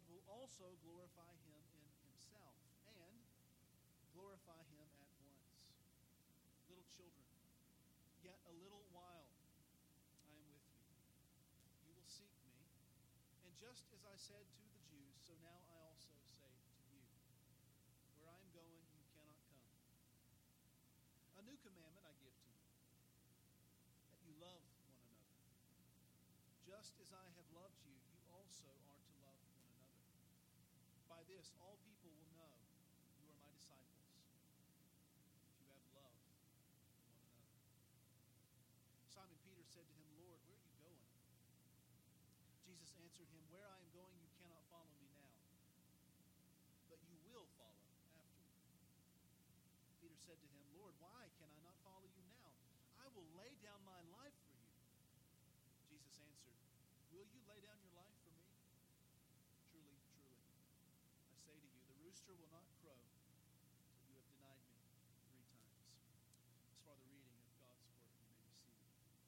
God will also glorify him in himself and glorify him at once. Little children, yet a little while I am with you. You will seek me, and just as I said to the Jews, so now I also say to you, where I am going, you cannot come. A new commandment I give to you, that you love one another. Just as I have loved you, you also are to love one another. By this, all people will know you are my disciples, if you have love for one another. Simon Peter said to him, Lord, where are you going? Jesus answered him, where I am going, you cannot follow me now, but you will follow after me. Peter said to him, Lord, why can I not follow you now? I will lay down my life for you. Jesus answered, will you lay down your life for me? Truly, truly, I say to you, the rooster will not crow till you have denied me 3 times. As far the reading of God's word, you may be seated.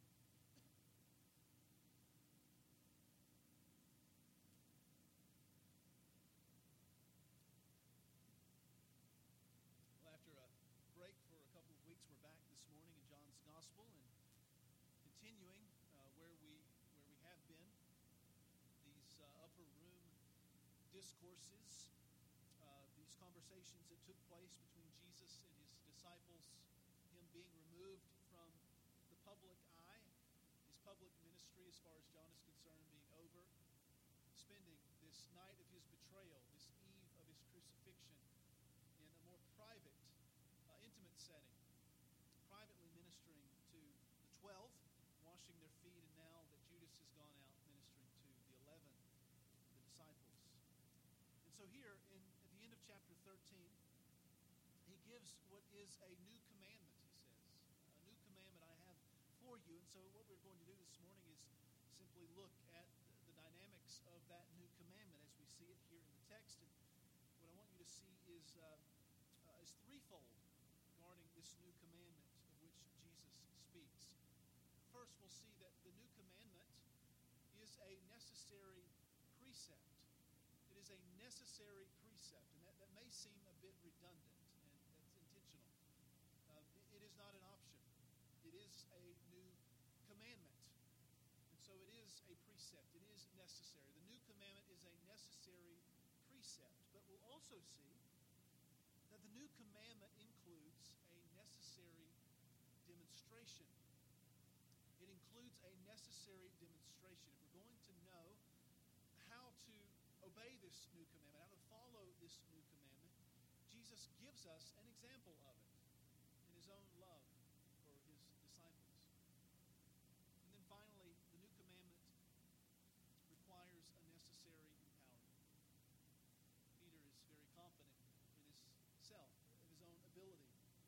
Well, after a break for a couple of weeks, we're back this morning in John's Gospel and continuing where we have been. These upper room discourses, these conversations that took place between Jesus and his disciples, him being removed from the public eye, his public ministry as far as John is concerned being over, spending this night of his betrayal, this eve of his crucifixion, in a more private, intimate setting, privately ministering to the 12, washing their feet, and now that Judas has gone out ministering to the 11, the disciples. And so here, at the end of chapter 13, he gives what is a new commandment, he says. A new commandment I have for you. And so what we're going to do this morning is simply look at the dynamics of that new commandment as we see it here in the text. And what I want you to see is threefold regarding this new commandment of which Jesus speaks. First, we'll see that the new commandment is a necessary precept. It is a necessary precept, and that may seem a bit redundant, and that's intentional. It is not an option. It is a new commandment. And so it is a precept. It is necessary. The new commandment is a necessary precept. But we'll also see that the new commandment includes a necessary demonstration. It includes a necessary demonstration. If we're going to know how to obey this new commandment, how to follow this new commandment, Jesus gives us an example of it in his own love for his disciples. And then finally, the new commandment requires a necessary empowerment. Peter is very confident in himself, in his own ability.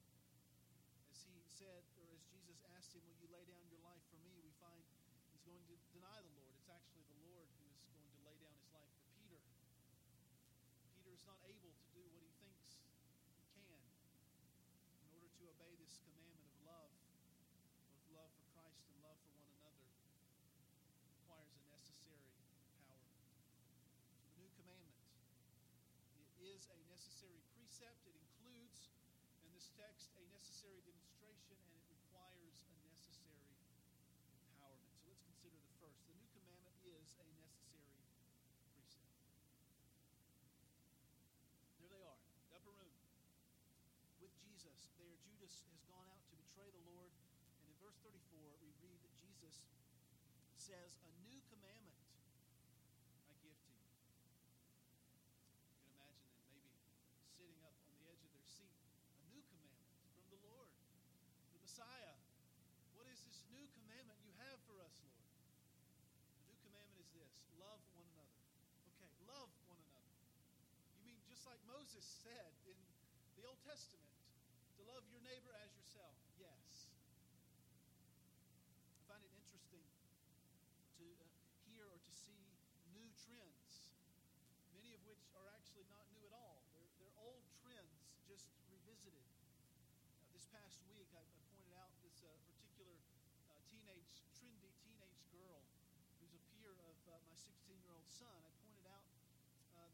As he said, or as Jesus asked him, will you lay down your life for me? We find he's going to deny the Lord. It's actually the Lord who is going to lay down his life for Peter. Peter is not able to do what he thinks he can in order to obey this commandment of love, both love for Christ and love for one another. Requires a necessary empowerment. So the new commandment, it is a necessary precept. It includes, in this text, a necessary demonstration, and it requires a necessary empowerment. So let's consider the first. The new commandment is a necessary precept. There they are, the upper room with Jesus. There, Judas has gone out to betray the Lord, and in verse 34, we read that Jesus says, a new commandment I give to you. You can imagine them maybe sitting up on the edge of their seat. A new commandment from the Lord, the Messiah. What is this new commandment you have for us, Lord? The new commandment is this: love one another. Okay, love one another. You mean just like Moses said in the Old Testament, to love your neighbor as yourself? Yes. I find it interesting to hear or to see new trends, many of which are actually not new at all. They're old trends just revisited. This past week, I pointed out this particular trendy teenage girl who's a peer of my 16-year-old son. I pointed out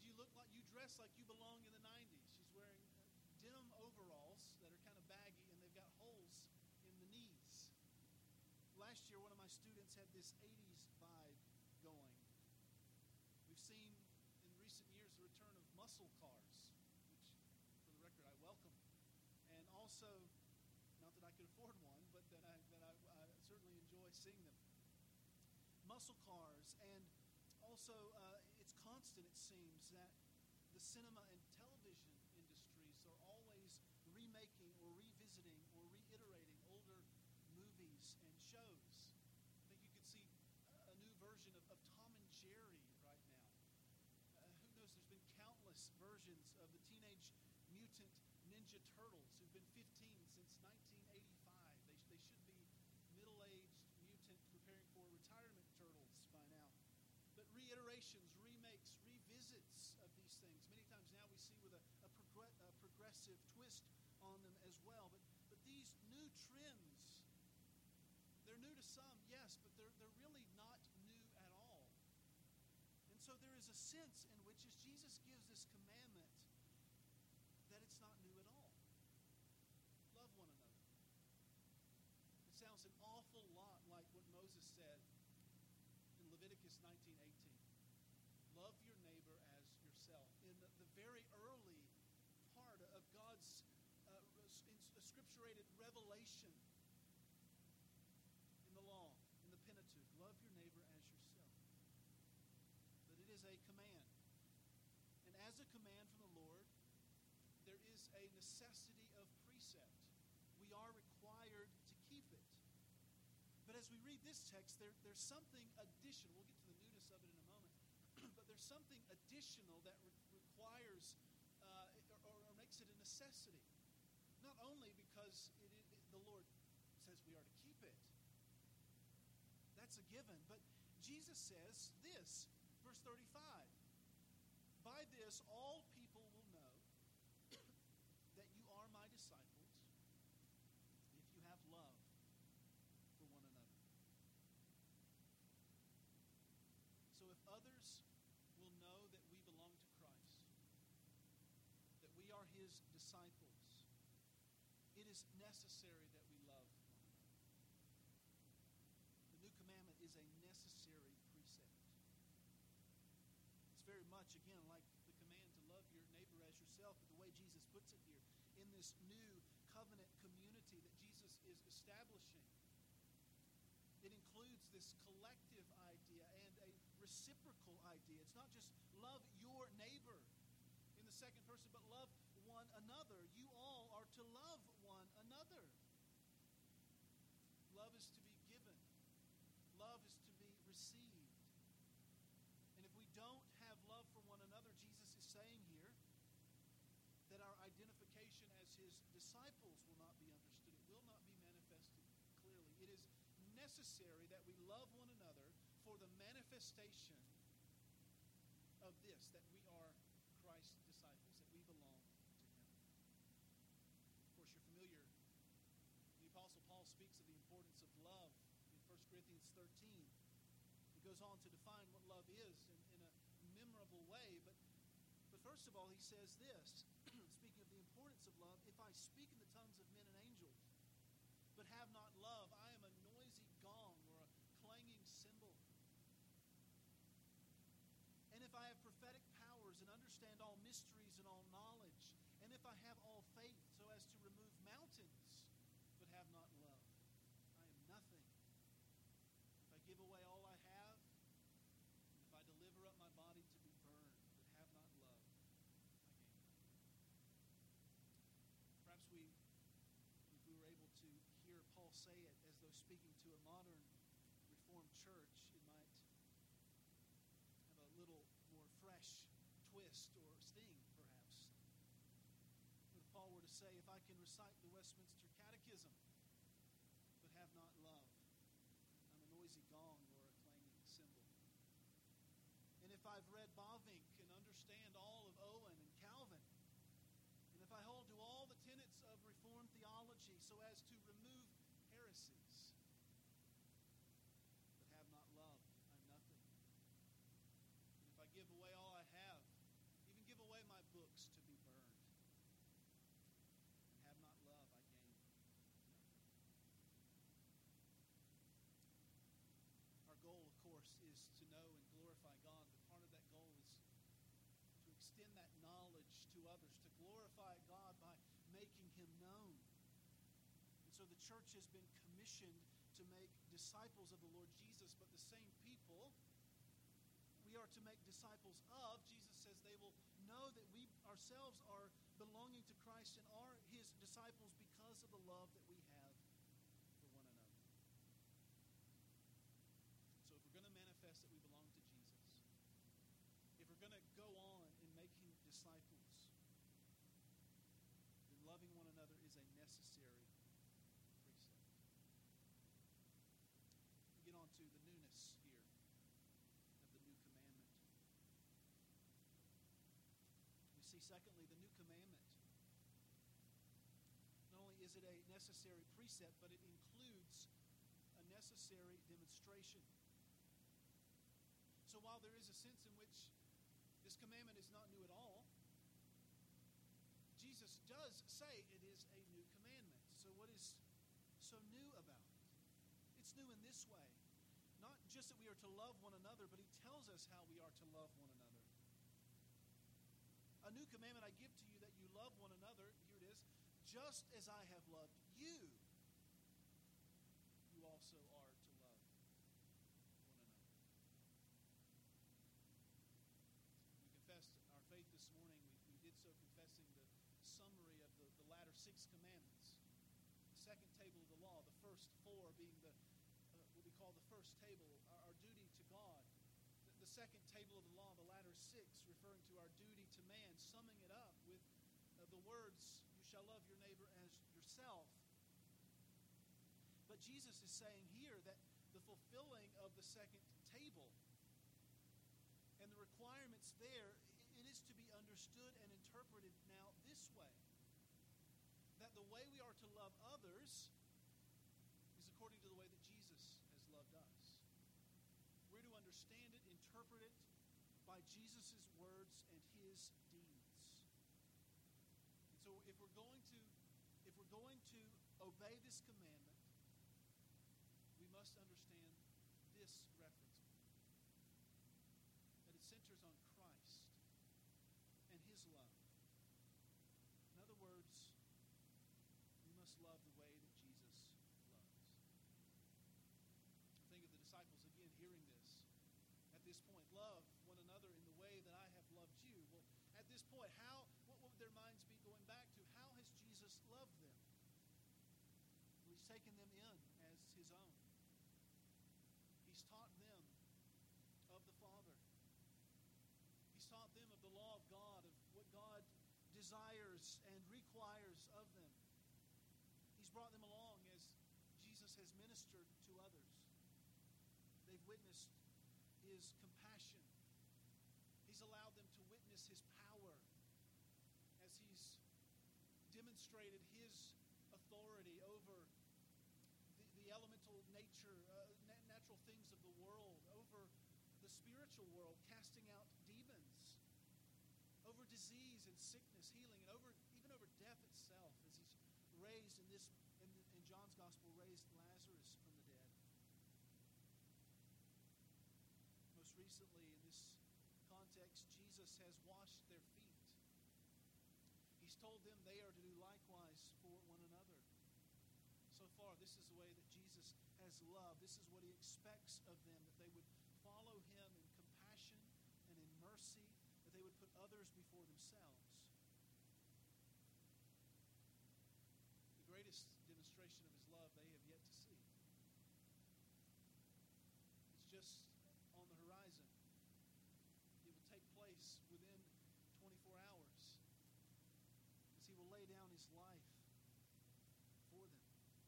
Did you look like you dress like you belong in the 90s? She's wearing denim overalls that are kind of baggy, and they've got holes in the knees. Last year, one of my students had this 80s vibe going. We've seen in recent years the return of muscle cars, which, for the record, I welcome. And also, not that I could afford one, but that I certainly enjoy seeing them. Muscle cars, and also it's constant, it seems, that the cinema and television industries are always remaking or revisiting or reiterating older movies and shows. I think you could see a new version of Tom and Jerry right now. Who knows, there's been countless versions of the Teenage Mutant Ninja Turtles who've been 15 since 1985. They should be middle-aged mutant preparing for retirement turtles by now. But reiterations, remakes, revisits of these things. Many times now we see with a progressive twist on them as well. But these new trends, they're new to some, yes, but they're really not new at all. And so there is a sense in which, as Jesus gives this commandment, that it's not new at all. Love one another. It sounds an awful lot like what Moses said in Leviticus 19:18. Love your neighbor as yourself. In the very early part of God's scripturated revelation in the law, in the Pentateuch, love your neighbor as yourself. But it is a command. And as a command from the Lord, there is a necessity of precept. We are required to keep it. But as we read this text, there's something additional. We'll get to the newness of it in a moment. But there's something additional that requires or makes it a necessity. Not only because the Lord says we are to keep it. That's a given. But Jesus says this, verse 35. By this all people will know that you are my disciples if you have love for one another. So if others will know that we belong to Christ, that we are his disciples, it is necessary that we love one another. The new commandment is a necessary precept. It's very much, again, like the command to love your neighbor as yourself, but the way Jesus puts it here, in this new covenant community that Jesus is establishing. It includes this collective idea and a reciprocal idea. It's not just love your neighbor in the second person, but love one another. You all are to love one another. Love is to be given. Love is to be received. And if we don't have love for one another, Jesus is saying here that our identification as his disciples will not be understood. It will not be manifested clearly. It is necessary that we love one another for the manifestation of this, that we are Christ's disciples, that we belong to him. Of course, you're familiar. The Apostle Paul speaks of the importance of love in 1 Corinthians 13. He goes on to define what love is in a memorable way. But first of all, he says this, speaking of the importance of love, if I speak in the tongues of men and angels, but have not love, I am a noisy gong or a clanging cymbal. And if I have prophetic powers and understand all mysteries and all knowledge, and if I have all faith so as to remove mountains, but have not love, I am nothing. If I give away all I have, and if I deliver up my body to be burned, but have not love, I gain nothing. Perhaps if we were able to hear Paul say it as though speaking to a modern Reformed church, it might have a little more fresh twist or sting, perhaps. But if Paul were to say, if I can recite the Westminster Catechism, but have not love, I'm a noisy gong or a clanging cymbal. And if I've read Bavinck and understand all of Owen and Calvin, and if I hold to all the tenets of Reformed theology so as to remove heresies, but have not love, I'm nothing. And if I give away all I have so the church has been commissioned to make disciples of the Lord Jesus, but the same people we are to make disciples of. Jesus says they will know that we ourselves are belonging to Christ and are His disciples because of the love that we have for one another. So if we're going to manifest that we belong to Jesus, if we're going to go on in making disciples, then loving one another is a necessary precept. We get on to the newness here of the new commandment. We see, secondly, the new commandment. Not only is it a necessary precept, but it includes a necessary demonstration. So while there is a sense in which this commandment is not new at all, Jesus does say it is a new commandment. So what is so new about it? It's new in this way. Not just that we are to love one another, but He tells us how we are to love one another. A new commandment I give to you, that you love one another, here it is, just as I have loved you, you also are to love one another. We confessed our faith this morning. We did so confessing the summary of the latter 6 commandments. The second table of the law, the first 4 being what we call the first table, our duty to God. The second table of the law, the latter 6, referring to our duty to man, summing it up with the words, you shall love your neighbor as yourself. But Jesus is saying here that the fulfilling of the second table and the requirements there, it is to be understood and interpreted now this way. That the way we are to love others is according to the way that Jesus has loved us. We're to understand it, interpret it by Jesus' words and His deeds. And so if we're going to obey this commandment, we must understand this reference point. That it centers on Christ and His love. In other words, we must love the way that Jesus loves. I think of the disciples again hearing this. At this point, love one another in the way that I have loved you. Well, at this point, what would their minds be going back to? How has Jesus loved them? Well, He's taken them in as His own. He's taught them of the Father. He's taught them of the law of God, of what God desires and requires of them. He's brought them along as Jesus has ministered to others. They've witnessed His compassion. He's allowed them to witness His power as He's demonstrated His authority over the elemental nature, natural things of the world, over the spiritual world, casting out demons, over disease and sickness, healing, and even over death itself, as He's raised in John's Gospel, raised Lazarus from the dead. Most recently, in this context, Jesus has washed their feet. He's told them they are to do likewise for one another. So far, this is the way that Jesus has loved. This is what He expects of them, that they would follow Him in compassion and in mercy, that they would put others before themselves. The greatest demonstration of His love they have yet to see. It's just on the horizon. It will take place within 24 hours as He will lay down His life for them.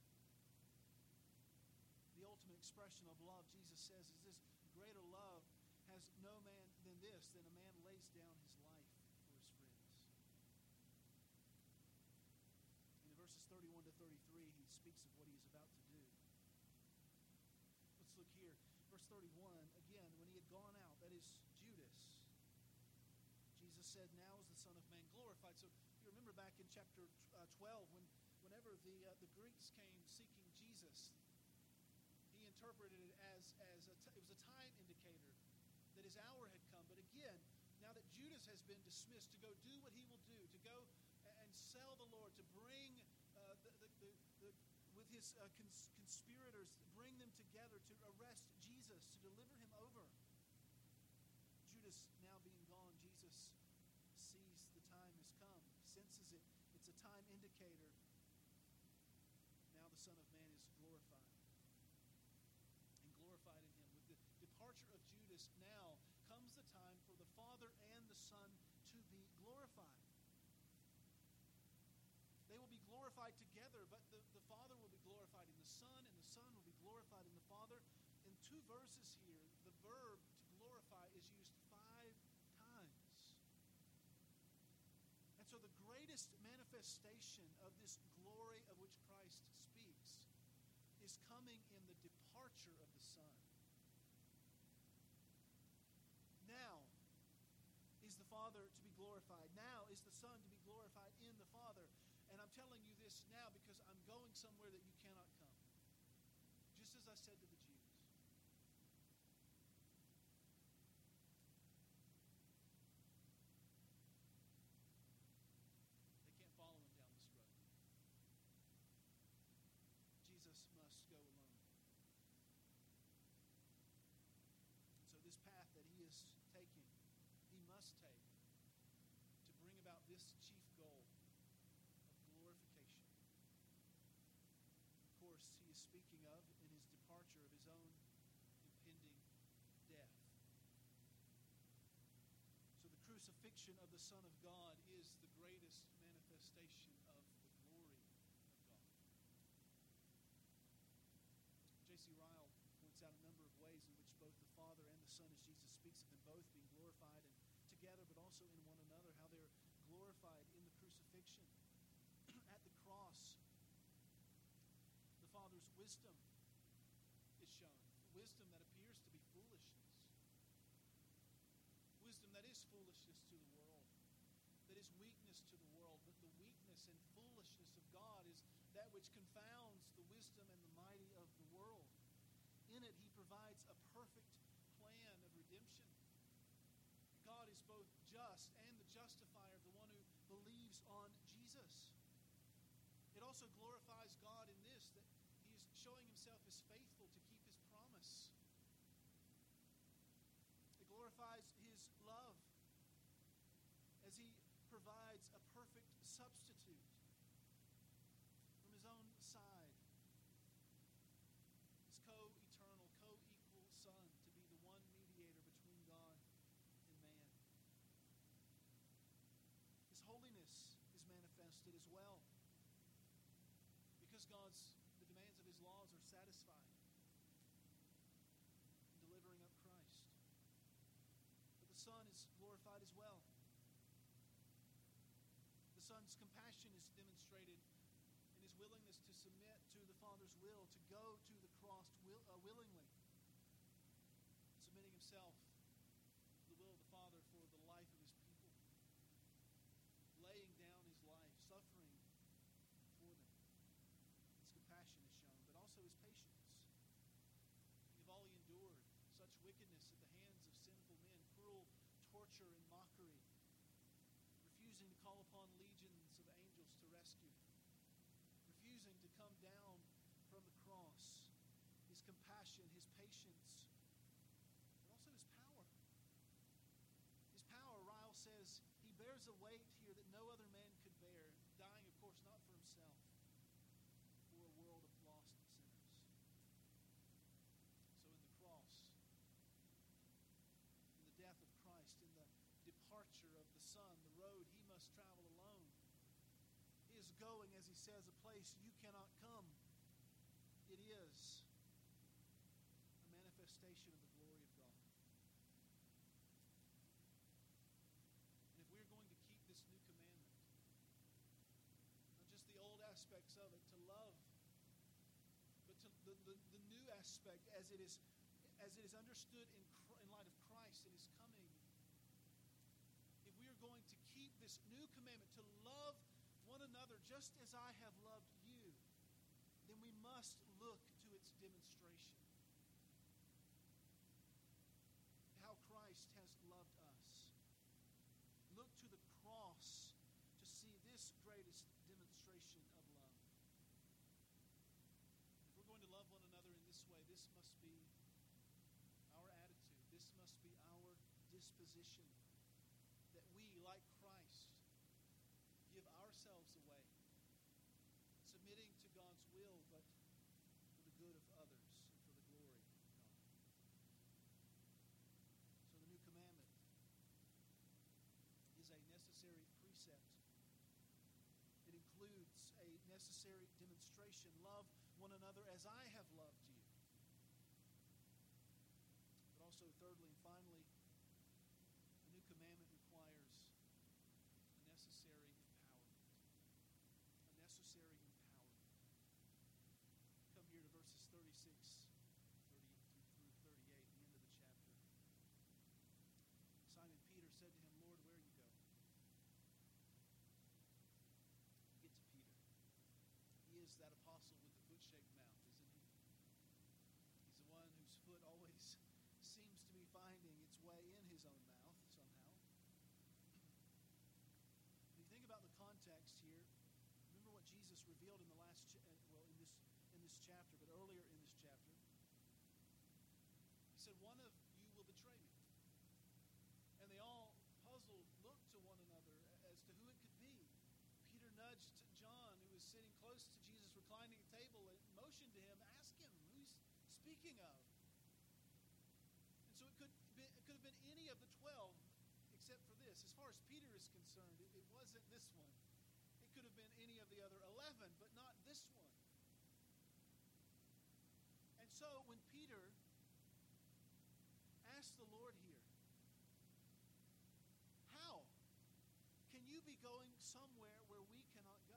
The ultimate expression of love, Jesus says, is this: greater love has no man than this, than a man lays down his life for his friends. In verses 31 to 33, He speaks of what He is about to do. Let's look here. Verse 31, again, when He had gone out, that is Judas, Jesus said, now is the Son of Man glorified. So you remember back in chapter 12, whenever the Greeks came seeking Jesus, He interpreted it as it was a time indicator that His hour had come. But again, now that Judas has been dismissed to go do what he will do, to go and sell the Lord, to bring with his conspirators, bring them together to arrest Jesus, to deliver him over. Judas now being gone, Jesus sees the time has come, senses it. It's a time indicator. Now the Son of Man is glorified. And glorified in him. With the departure of Judas, now comes the time for the Father and the Son to be glorified. They will be glorified together, but the Father will be glorified in the Son, and the Son will be glorified in the Father. In 2 verses here, the verb to glorify is used 5 times. And so the greatest manifestation of this glory of which Christ speaks is coming in the departure of the Son. Now is the Father to be glorified. Now is the Son to be glorified in the Father. And I'm telling you this now because I'm going somewhere that you cannot come. Just as I said to the Jews. They can't follow him down this road. Jesus must go alone. So this path that he is taking, he must take to bring about this chief goal of glorification. Of course, he is speaking of in his departure of his own impending death. So the crucifixion of the Son of God is the greatest manifestation of the glory of God. J.C. Ryle points out a number of ways in which both the Father and the Son, as Jesus speaks of them both being glorified and together, but also in one another, how they're glorified in the crucifixion. At the cross, the Father's wisdom is shown. Wisdom that appears to be foolishness. Wisdom that is foolishness to the world. That is weakness to the world. But the weakness and foolishness of God is that which confounds the wisdom and the mighty of the world. In it, he provides a perfect plan of redemption. God is both just and the justifier of the one who believes on Jesus. It also glorifies God in this, that he is showing himself as faithful to keep his promise. It glorifies his love as he provides a perfect substitute from his own side. His co-eternal, co-equal Son to be the one mediator between God and man. His holiness is manifested as well. Because the demands of his laws are satisfied in delivering up Christ. But the Son is glorified as well. The Son's compassion is demonstrated in his willingness to submit to the Father's will, to go to the cross willingly, submitting himself to the will of the Father for the life of his people, laying down his life, suffering for them. His compassion is shown, but also his patience. Think of all he endured, such wickedness at the hands of sinful men, cruel torture and mockery, refusing to call upon legions of angels to rescue, refusing to come down from the cross. His compassion, his patience, but also his power. His power, Ryle says, he bears a weight here that no other man could bear, dying, of course, not for himself, for a world of lost sinners. So in the cross, in the death of Christ, in the departure of the Son, the road he must travel alone, he is going, as he says, a place you cannot come. It is a manifestation of the glory of God. And if we're going to keep this new commandment, not just the old aspects of it, to love, but to the new aspect as it is understood in light of Christ and his coming, if we are going to keep this new commandment, to love one another just as I have loved you, then we must look to its demonstration. How Christ has loved us. Look to the cross to see this greatest demonstration of love. disposition that we, like Christ, give ourselves away, submitting to God's will, but for the good of others and for the glory of God. So the new commandment is a necessary precept. It includes a necessary demonstration. Love one another as I have loved you. But also, thirdly and finally, the new commandment requires a necessary empowerment. A necessary empowerment. Come here to verses 36 through 38, the end of the chapter. Simon Peter said to him, Lord, where are you going? You get to Peter. He is that apostle with the foot-shaped mouth, isn't he? He's the one whose foot always seems to be finding its way in his own mouth somehow. When you think about the context here, remember what Jesus revealed in the last, in this chapter, but earlier in this chapter. He said, one of you will betray me. And they all, puzzled, looked to one another as to who it could be. Peter nudged John, who was sitting close to Jesus, reclining at the table, and motioned to him, ask him who he's speaking of. And so it could have been any of the 12, except for this. As far as Peter is concerned, it wasn't this one. It could have been any of the other 11, but not this one. And so when Peter asked the Lord here, how can you be going somewhere where we cannot go?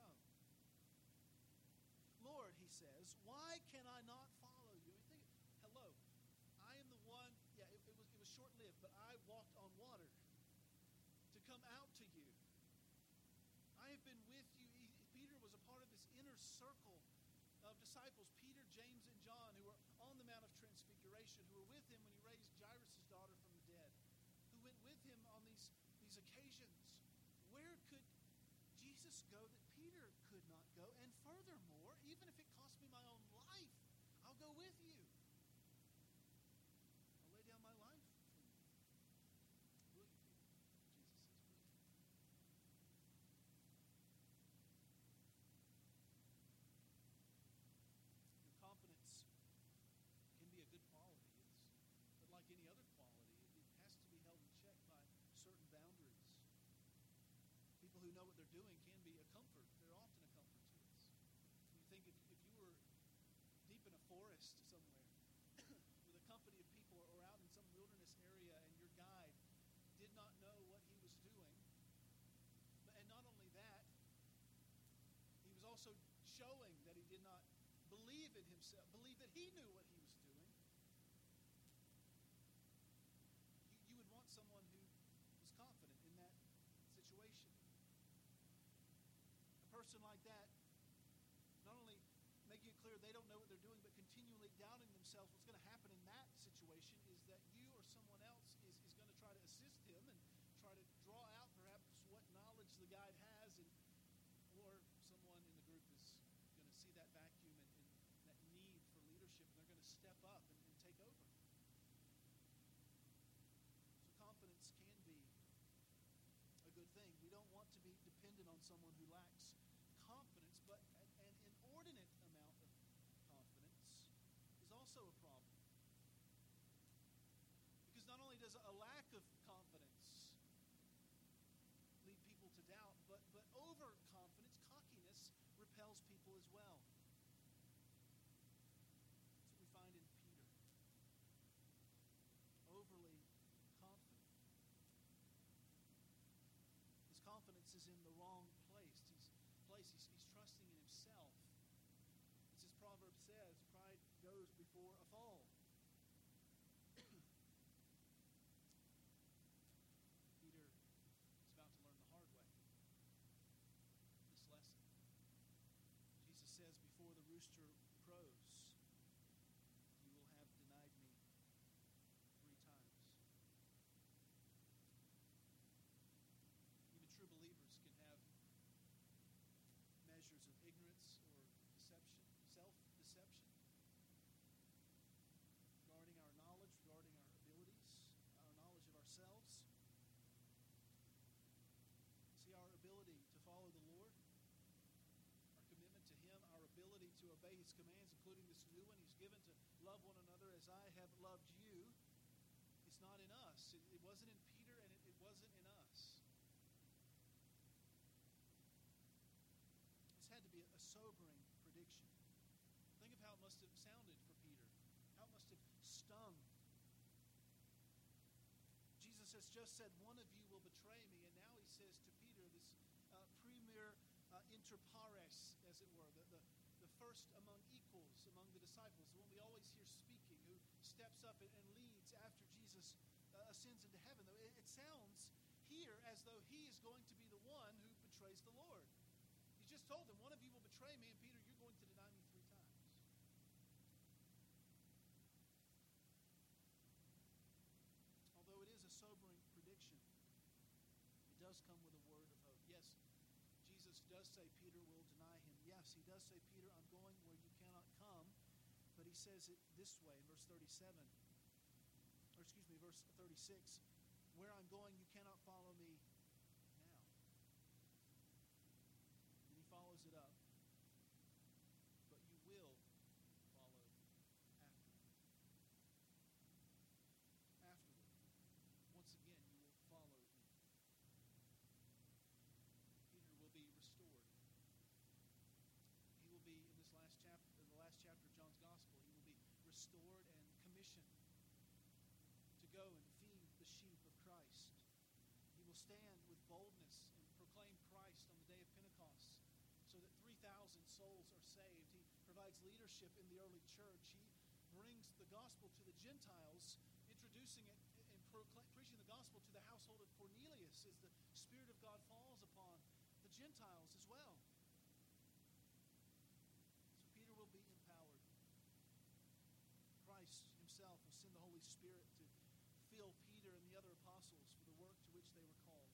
Lord, he says, why can I not follow you? I think, hello, I am the one, it was short-lived, but I walked on water to come out to you. I have been with you. Peter was a part of this inner circle of disciples, Peter, James, and John, who were on the Mount of Transfiguration, who were with him when he raised Jairus' daughter from the dead, who went with him on these occasions. Where could Jesus go that Peter could not go? And furthermore, even if it cost me my own life, I'll go with you. I'll lay down my life for you. Will you, Peter? Jesus says, will you? Your confidence can be a good quality. But like any other quality, it has to be held in check by certain boundaries. People who know what they're doing can be a comfort. They're often a comfort to us. You think if you were deep in a forest somewhere with a company of people or out in some wilderness area and your guide did not know what he was doing, and not only that, he was also showing that he did not believe in himself, believe that he knew what he was doing, you would want someone who was confident in that situation. A person like that, not only making it clear they don't know what they're doing, but continually doubting themselves, what's going to happen in that situation is that you or someone else is going to try to assist him and try to draw out perhaps what knowledge the guide has, or someone in the group is going to see that vacuum and that need for leadership, and they're going to step up and take over. So confidence can be a good thing. We don't want to be dependent on someone who lacks confidence, but an inordinate amount of confidence is also a problem. Because not only does a lack of confidence lead people to doubt, but overconfidence, cockiness, repels people as well. That's what we find in Peter. Overly confident. His confidence is in the wrong place. He's trusting in himself. As this proverb says, pride goes before a fall. Peter is about to learn the hard way this lesson. Jesus says, before the rooster crows, you will have denied me 3 times. Even true believers can have measures of ignorance or deception, self-deception, regarding our knowledge, regarding our abilities, our knowledge of ourselves. given to love one another as I have loved you. It's not in us. It wasn't in Peter, and it wasn't in us. This had to be a sobering prediction. Think of how it must have sounded for Peter, how it must have stung. Jesus has just said, one of you will betray me, and now he says to Peter, this premier inter pares, as it were, the first among equals, among the disciples, the one we always hear speaking, who steps up and leads after Jesus ascends into heaven. It sounds here as though he is going to be the one who betrays the Lord. He just told them, one of you will betray me, and Peter, you're going to deny me 3 times. Although it is a sobering prediction, it does come with a word of hope. Yes, Jesus does say Peter will deny him. Yes, he does say, Peter, I'm going where you cannot come. But he says it this way in verse 36. Where I'm going, you cannot follow me now. And he follows it up. But you will follow afterward. Afterward. Once again, you will follow me. Peter will be restored. He will be, in this last chapter, in the last chapter of John's Gospel, he will be restored and commissioned to go and feed the sheep of Christ. He will stand with boldness and proclaim Christ on the day of Pentecost so that 3,000 souls are saved. He provides leadership in the early church. He brings the gospel to the Gentiles, introducing it and preaching the gospel to the household of Cornelius as the Spirit of God falls upon the Gentiles as well. So Peter will be empowered. Christ himself will send the Holy Spirit to fill Peter and the other apostles for the work to which they were called.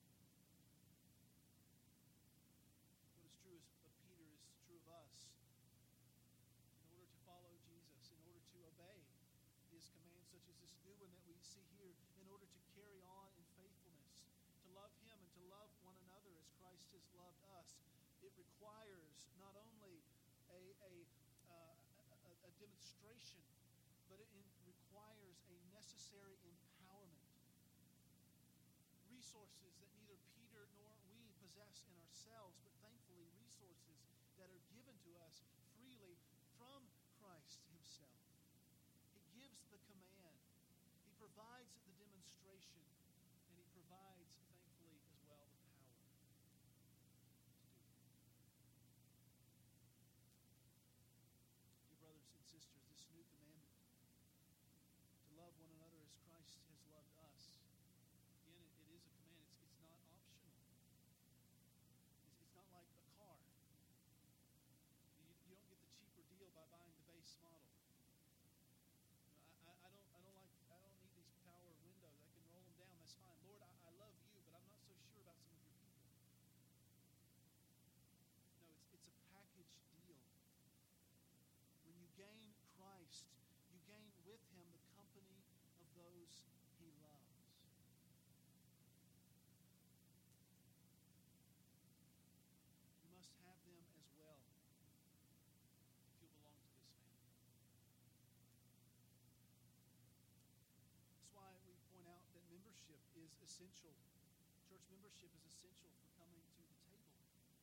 What is true of Peter is true of us. In order to follow Jesus, in order to obey his commands, such as this new one that we see here, in order to carry on in faithfulness, to love him and to love one another as Christ has loved us, it requires not only a demonstration, but it requires a necessary empowerment. Resources that neither Peter nor we possess in ourselves, but thankfully resources that are given to us freely from Christ himself. He gives the command. He provides the demonstration. And he provides, thankfully, as well, the power to do it. Dear brothers and sisters, this new commandment to love one another as Christ has loved us. Again, it is a command. It's not optional. It's not like a car. You don't get the cheaper deal by buying the base model. I don't need these power windows. I can roll them down. That's fine. Lord, I love you, but I'm not so sure about some of your people. No, it's a package deal. When you gain Christ, you gain with him the company of those he loves. You must have them as well if you belong to this family. That's why we point out that membership is essential. Church membership is essential for coming to the table.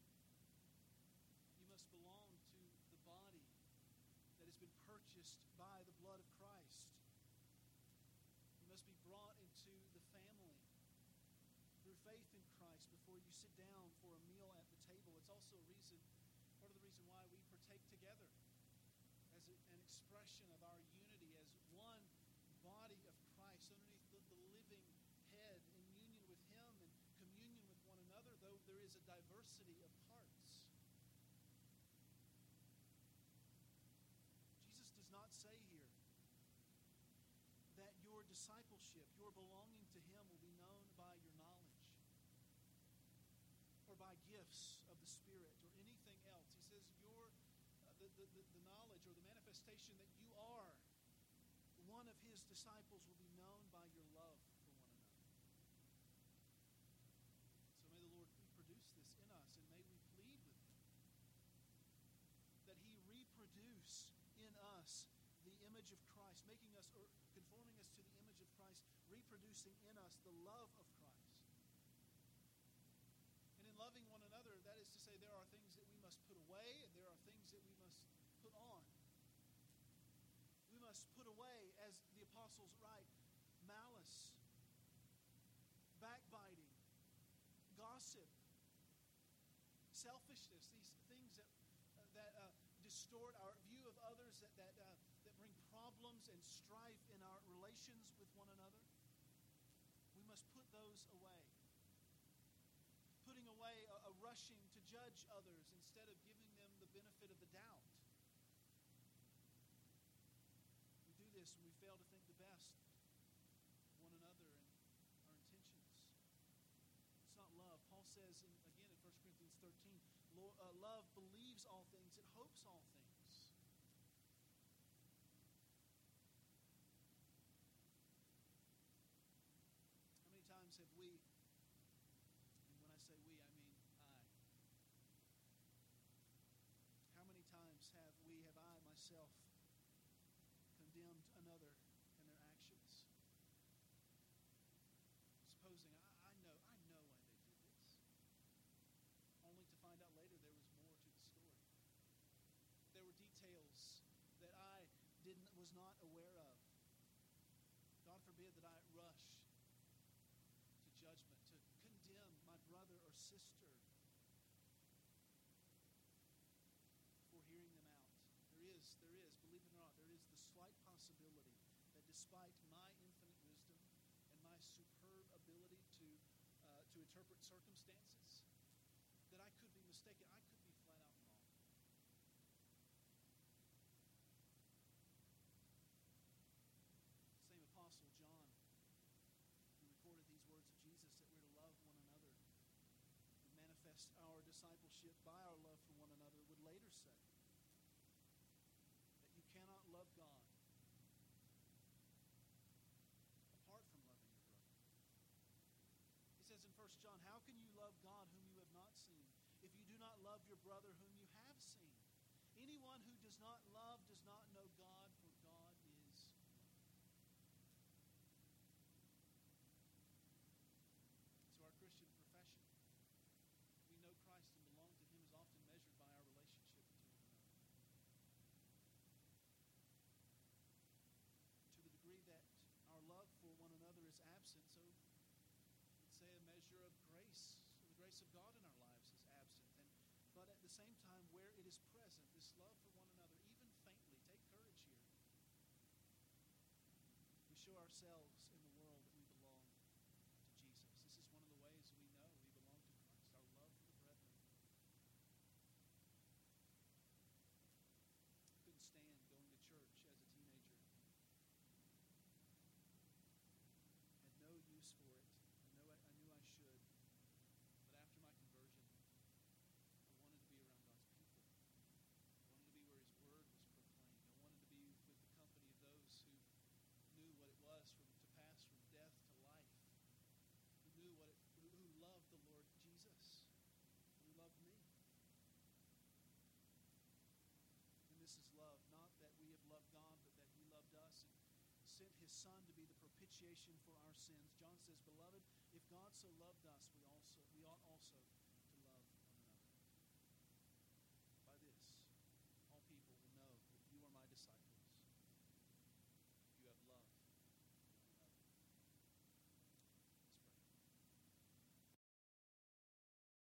You must belong to the body that has been purchased by the blood of Christ. You must be brought into the family through faith in Christ before you sit down for a meal at the table. It's also part of the reason why we partake together as an expression of our unity as one body of Christ underneath the living head in union with him and communion with one another, though there is a diversity of parts. Jesus does not say here that your discipleship, your belonging to him will be known by your knowledge or by gifts of the Spirit or anything else. He says the knowledge or the manifestation that you are one of his disciples will be known by your love for one another. So may the Lord reproduce this in us, and may we plead with him that he reproduce in us image of Christ, making us, or conforming us to the image of Christ, reproducing in us the love of Christ. And in loving one another, that is to say, there are things that we must put away, and there are things that we must put on. We must put away, as the apostles write, malice, backbiting, gossip, selfishness, these things that distort our view of others, that bring problems and strife in our relations with one another. We must put those away. Putting away a rushing to judge others instead of giving them the benefit of the doubt. We do this when we fail to think the best of one another and our intentions. It's not love. Paul says, again in 1 Corinthians 13, love believes all things, it hopes all things. How many times have we, and when I say we, I mean I. How many times have I myself condemned another and their actions? Supposing I know why they did this, only to find out later there was more to the story. There were details that I was not aware of. God forbid that I rush to judgment, to condemn my brother or sister before hearing them out. There is, believe it or not, there is the slight possibility that despite my infinite wisdom and my superb ability to interpret circumstances, that I could be mistaken. I could be flat out wrong. Same apostle John, who recorded these words of Jesus, that we're to love one another and manifest our discipleship by our love for one another, would later say that you cannot love God apart from loving your brother. He says in 1 John, how can you love God whom you have not seen, if you do not love your brother whom you have seen? Anyone who does not love does not know God, for God is love. So our Christian profession, we know Christ and belong to Him, is often measured by our relationship to one another. To the degree that our love for one another is absent, so let's say a measure of grace, the grace of God in our lives is absent. But at the same time, where it is present, this love for one another, even faintly, take courage here. We show ourselves in the world that we belong to Jesus. This is one of the ways we know we belong to Christ, our love for the brethren. I couldn't stand going to church as a teenager. Had no use for it. I knew I should. But after my conversion, I wanted to be around God's people. I wanted to be where His Word was proclaimed. I wanted to be with the company of those who knew what it was to pass from death to life, who loved the Lord Jesus, who loved me. And this is love, not that we have loved God, but that He loved us and sent His Son to be the propitiation for our sins. John says, beloved, if God so loved us, we ought also